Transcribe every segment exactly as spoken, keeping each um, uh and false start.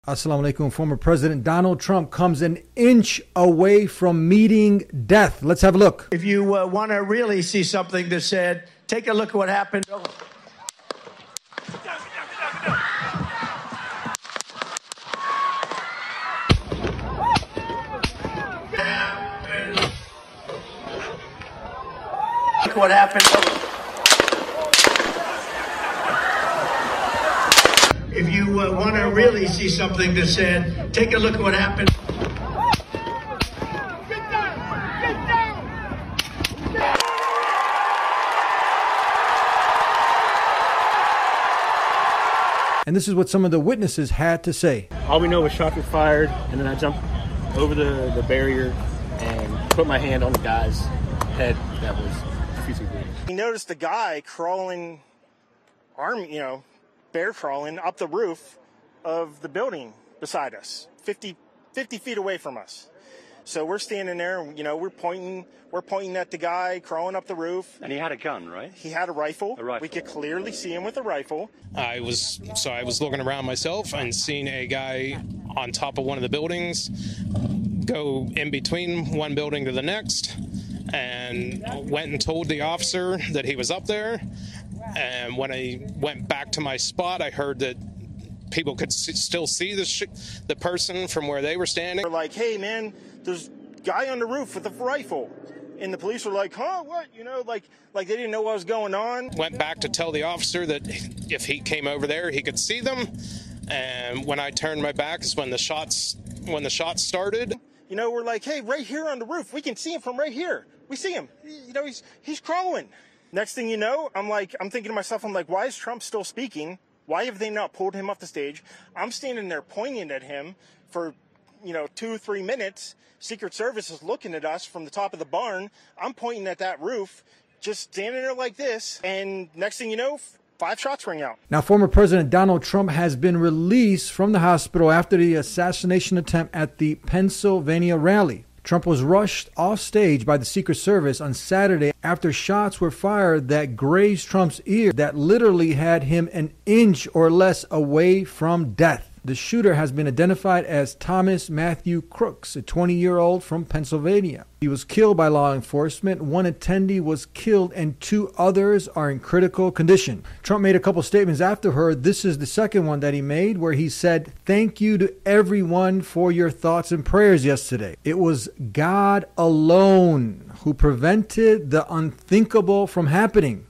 Assalamu alaikum. Former President Donald Trump comes an inch away from meeting death. Let's have a look. If you uh, want to really see something that's said, take a look at what happened. Oh. Look what happened. Oh. If you uh, want to really see something that's said, take a look at what happened. Get down! Get down! And this is what some of the witnesses had to say. All we know was shots were fired, and then I jumped over the, the barrier and put my hand on the guy's head that was profusely bleeding. We noticed the guy crawling, arm, you know, bear crawling up the roof of the building beside us, fifty, fifty feet away from us. So we're standing there, you know, we're pointing, we're pointing at the guy crawling up the roof. And he had a gun, right? He had a rifle. A rifle. We could clearly see him with a rifle. I was, so I was looking around myself and seeing a guy on top of one of the buildings go in between one building to the next, and went and told the officer that he was up there. And when I went back to my spot, I heard that people could s- still see the sh- the person from where they were standing. They're like, hey, man, there's a guy on the roof with a rifle. And the police were like, huh, what? You know, like like they didn't know what was going on. Went back to tell the officer that if he came over there, he could see them. And when I turned my back is when the shots when the shots started. You know, we're like, hey, right here on the roof. We can see him from right here. We see him. You know, he's he's crawling. Next thing you know, I'm like, I'm thinking to myself, I'm like, why is Trump still speaking? Why have they not pulled him off the stage? I'm standing there pointing at him for, you know, two, three minutes. Secret Service is looking at us from the top of the barn. I'm pointing at that roof, just standing there like this. And next thing you know, five shots ring out. Now, former President Donald Trump has been released from the hospital after the assassination attempt at the Pennsylvania rally. Trump was rushed off stage by the Secret Service on Saturday after shots were fired that grazed Trump's ear that literally had him an inch or less away from death. The shooter has been identified as Thomas Matthew Crooks, a twenty-year-old from Pennsylvania. He was killed by law enforcement. One attendee was killed and two others are in critical condition. Trump made a couple statements after her. This is the second one that he made where he said, "Thank you to everyone for your thoughts and prayers yesterday. It was God alone who prevented the unthinkable from happening.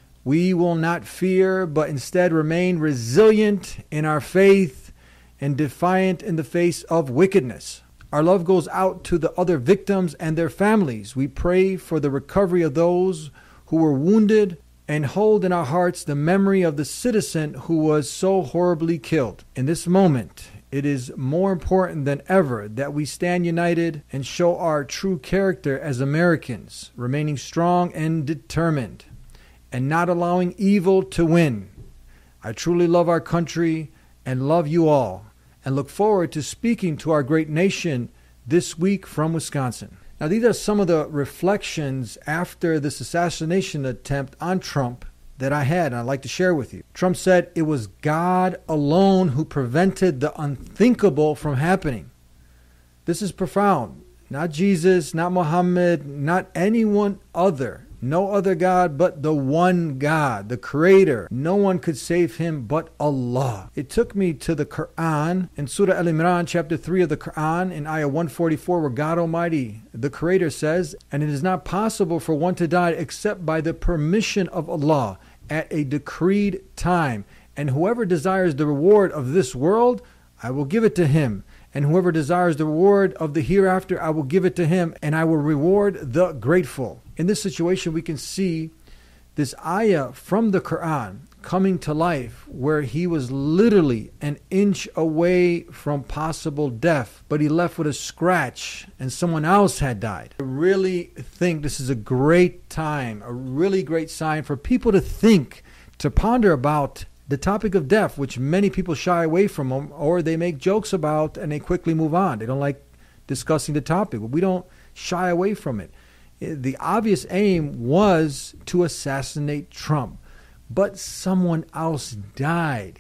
We will not fear, but instead remain resilient in our faith and defiant in the face of wickedness. Our love goes out to the other victims and their families. We pray for the recovery of those who were wounded and hold in our hearts the memory of the citizen who was so horribly killed. In this moment, it is more important than ever that we stand united and show our true character as Americans, remaining strong and determined, and not allowing evil to win. I truly love our country and love you all, and look forward to speaking to our great nation this week from Wisconsin." Now, these are some of the reflections after this assassination attempt on Trump that I had, and I'd like to share with you. Trump said it was God alone who prevented the unthinkable from happening. This is profound. Not Jesus, not Muhammad, not anyone other. No other God but the one God, the Creator. No one could save him but Allah. It took me to the Quran in Surah Al-Imran, chapter three of the Quran, in ayah one forty-four, where God Almighty, the Creator, says, "And it is not possible for one to die except by the permission of Allah at a decreed time. And whoever desires the reward of this world, I will give it to him. And whoever desires the reward of the hereafter, I will give it to him, and I will reward the grateful." In this situation, we can see this ayah from the Quran coming to life, where he was literally an inch away from possible death, but he left with a scratch and someone else had died. I really think this is a great time, a really great sign for people to think, to ponder about the topic of death, which many people shy away from them, or they make jokes about and they quickly move on. They don't like discussing the topic, but we don't shy away from it. The obvious aim was to assassinate Trump, but someone else died. He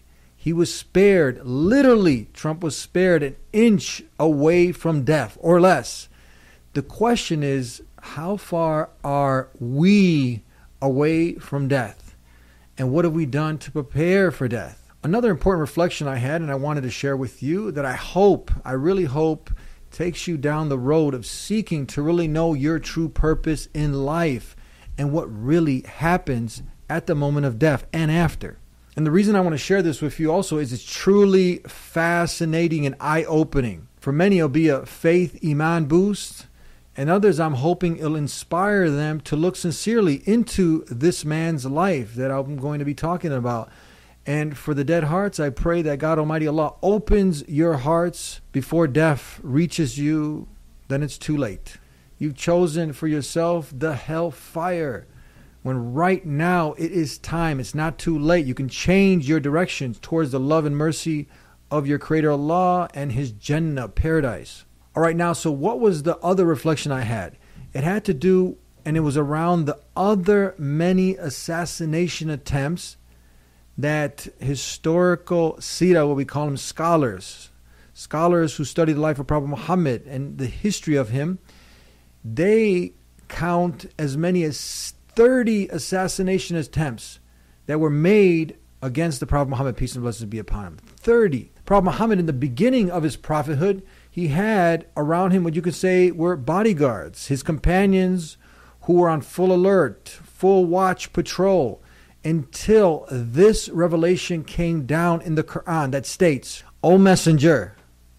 He was spared, literally, Trump was spared an inch away from death or less. The question is, how far are we away from death? And what have we done to prepare for death? Another important reflection I had and I wanted to share with you that I hope, I really hope, takes you down the road of seeking to really know your true purpose in life and what really happens at the moment of death and after. And the reason I want to share this with you also is it's truly fascinating and eye-opening. For many, it'll be a faith, iman boost. And others, I'm hoping it'll inspire them to look sincerely into this man's life that I'm going to be talking about. And for the dead hearts, I pray that God Almighty Allah opens your hearts before death reaches you. Then it's too late. You've chosen for yourself the hellfire. When right now it is time. It's not too late. You can change your directions towards the love and mercy of your Creator Allah and His Jannah, paradise. All right, now, so what was the other reflection I had? It had to do, and it was around the other many assassination attempts that historical seerah, what we call them, scholars, scholars who study the life of Prophet Muhammad and the history of him, they count as many as thirty assassination attempts that were made against the Prophet Muhammad, peace and blessings be upon him. thirty. Prophet Muhammad, in the beginning of his prophethood, he had around him what you could say were bodyguards, his companions who were on full alert, full watch patrol, until this revelation came down in the Quran that states, O Messenger,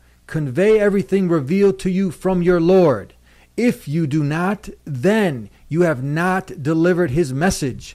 convey everything revealed to you from your Lord. If you do not, then you have not delivered His message.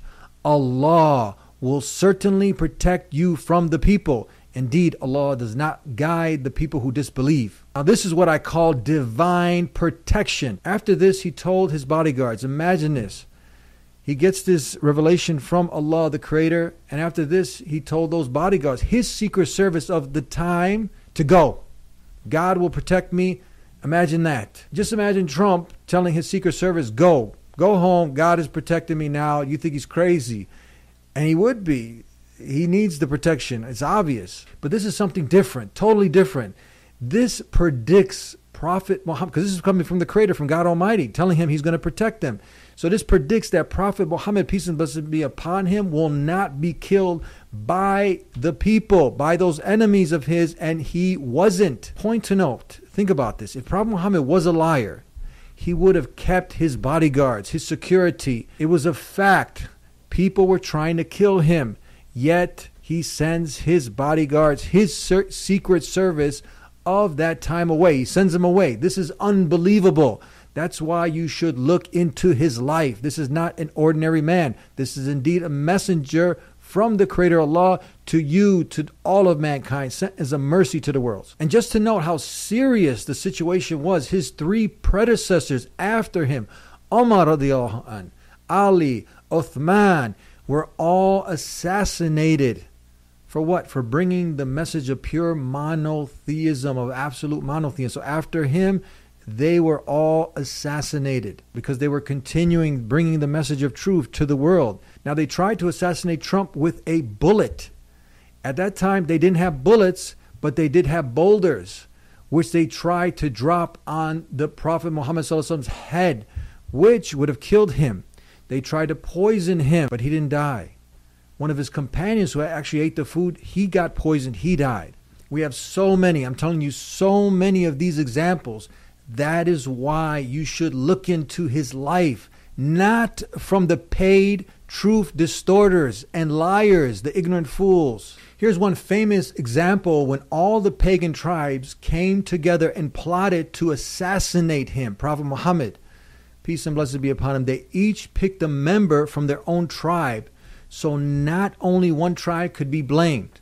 Allah will certainly protect you from the people. Indeed, Allah does not guide the people who disbelieve. Now, this is what I call divine protection. After this, he told his bodyguards, imagine this. He gets this revelation from Allah, the Creator. And after this, he told those bodyguards, his secret service of the time, to go. God will protect me. Imagine that. Just imagine Trump telling his secret service, go. Go home. God is protecting me now. You think he's crazy. And he would be. He needs the protection. It's obvious. But this is something different, totally different. This predicts Prophet Muhammad, because this is coming from the Creator, from God Almighty, telling him He's going to protect them. So this predicts that Prophet Muhammad, peace and blessings be upon him, will not be killed by the people, by those enemies of his, and he wasn't. Point to note, think about this. If Prophet Muhammad was a liar, he would have kept his bodyguards, his security. It was a fact. People were trying to kill him. Yet he sends his bodyguards, his secret service of that time away. He sends them away. This is unbelievable. That's why you should look into his life. This is not an ordinary man. This is indeed a messenger from the Creator Allah to you, to all of mankind, sent as a mercy to the world. And just to note how serious the situation was, his three predecessors after him, Umar radiallahu anh, Ali, Uthman, were all assassinated. For what? For bringing the message of pure monotheism, of absolute monotheism. So after him, they were all assassinated because they were continuing bringing the message of truth to the world. Now, they tried to assassinate Trump with a bullet. At that time, they didn't have bullets, but they did have boulders, which they tried to drop on the Prophet Muhammad sallallahu alaihi wasallam's head, which would have killed him. They tried to poison him, but he didn't die. One of his companions who actually ate the food, he got poisoned, he died. We have so many, I'm telling you, so many of these examples. That is why you should look into his life, not from the paid truth distorters and liars, the ignorant fools. Here's one famous example when all the pagan tribes came together and plotted to assassinate him, Prophet Muhammad. Peace and blessings be upon him. They each picked a member from their own tribe, so not only one tribe could be blamed,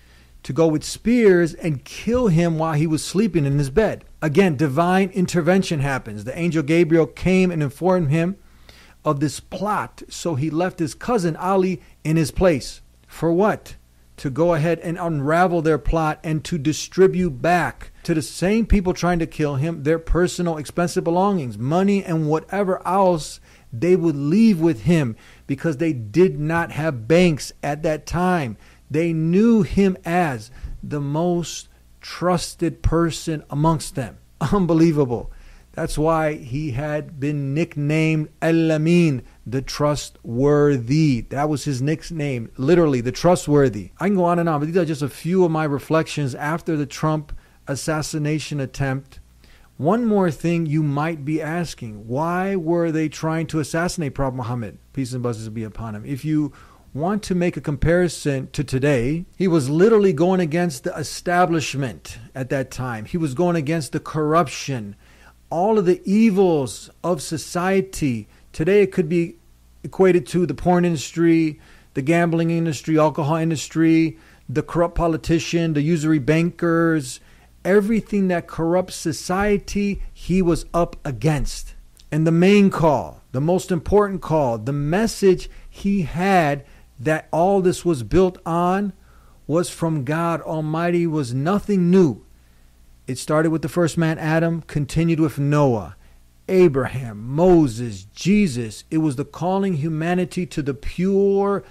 to go with spears and kill him while he was sleeping in his bed. Again, divine intervention happens. The angel Gabriel came and informed him of this plot, so he left his cousin Ali in his place. For what? To go ahead and unravel their plot and to distribute back to the same people trying to kill him their personal expensive belongings, money and whatever else they would leave with him, because they did not have banks at that time. They knew him as the most trusted person amongst them. Unbelievable. That's why he had been nicknamed Al-Amin, the trustworthy. That was his nickname, literally, the trustworthy. I can go on and on, but these are just a few of my reflections after the Trump assassination attempt. One more thing you might be asking, why were they trying to assassinate Prophet Muhammad? Peace and blessings be upon him. If you want to make a comparison to today, he was literally going against the establishment at that time. He was going against the corruption, all of the evils of society. Today it could be equated to the porn industry, the gambling industry, alcohol industry, the corrupt politician, the usury bankers, everything that corrupts society, he was up against. And the main call, the most important call, the message he had that all this was built on was from God Almighty, was nothing new. It started with the first man, Adam, continued with Noah, Abraham, Moses, Jesus. It was the calling humanity to the pure,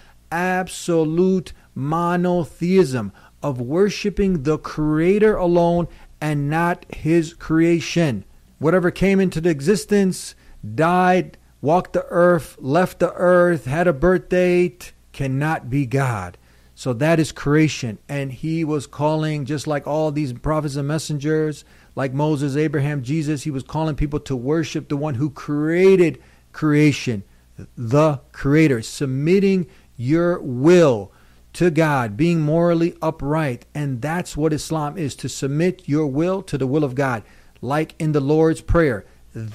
absolute monotheism of worshiping the Creator alone and not his creation. Whatever came into the existence, died, walked the earth, left the earth, had a birth date, cannot be God. So that is creation. And he was calling, just like all these prophets and messengers, like Moses, Abraham, Jesus, he was calling people to worship the one who created creation, the Creator, submitting your will to God, being morally upright. And that's what Islam is, to submit your will to the will of God. Like in the Lord's Prayer,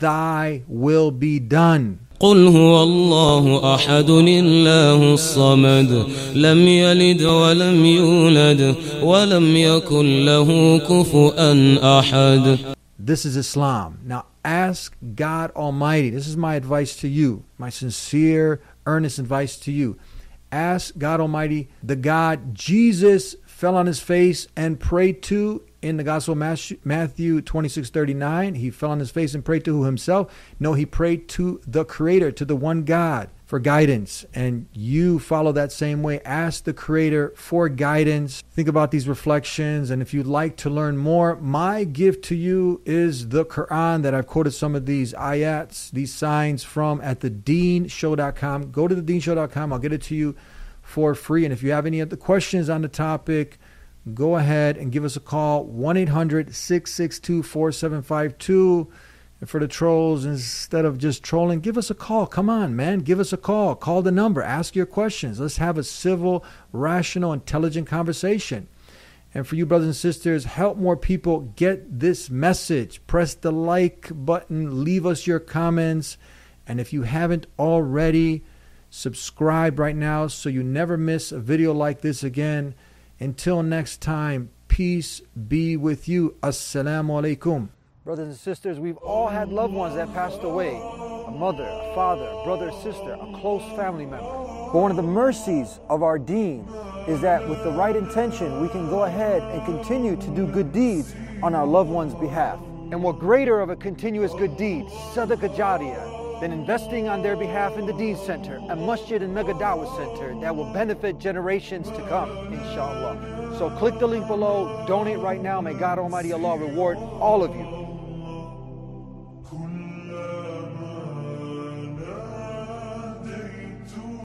thy will be done. قل هو الله أحد الله الصمد لم يلد ولم يولد ولم يكن له كفؤا أحد. This is Islam. Now ask God Almighty. This is my advice to you, my sincere, earnest advice to you. Ask God Almighty, the God Jesus fell on his face and prayed to in the Gospel of Matthew twenty-six thirty-nine. He fell on his face and prayed to who himself? No, he prayed to the Creator, to the one God, for guidance. And you follow that same way. Ask the Creator for guidance. Think about these reflections. And if you'd like to learn more, my gift to you is the Quran that I've quoted some of these ayats, these signs from at the deen show dot com. Go to the deen show dot com. I'll get it to you for free. And if you have any other questions on the topic, go ahead and give us a call, one eight hundred, six six two, four seven five two. And for the trolls, instead of just trolling, give us a call. Come on, man. Give us a call. Call the number. Ask your questions. Let's have a civil, rational, intelligent conversation. And for you brothers and sisters, help more people get this message. Press the like button. Leave us your comments. And if you haven't already, subscribe right now so you never miss a video like this again. Until next time, peace be with you. Assalamu alaikum. Brothers and sisters, we've all had loved ones that passed away. A mother, a father, a brother, a sister, a close family member. But one of the mercies of our deen is that with the right intention, we can go ahead and continue to do good deeds on our loved ones' behalf. And what greater of a continuous good deed, Sadaqah Jariyah, than investing on their behalf in the Deen Center, a masjid and mega dawah center that will benefit generations to come, inshallah. So click the link below, donate right now. May God Almighty Allah reward all of you.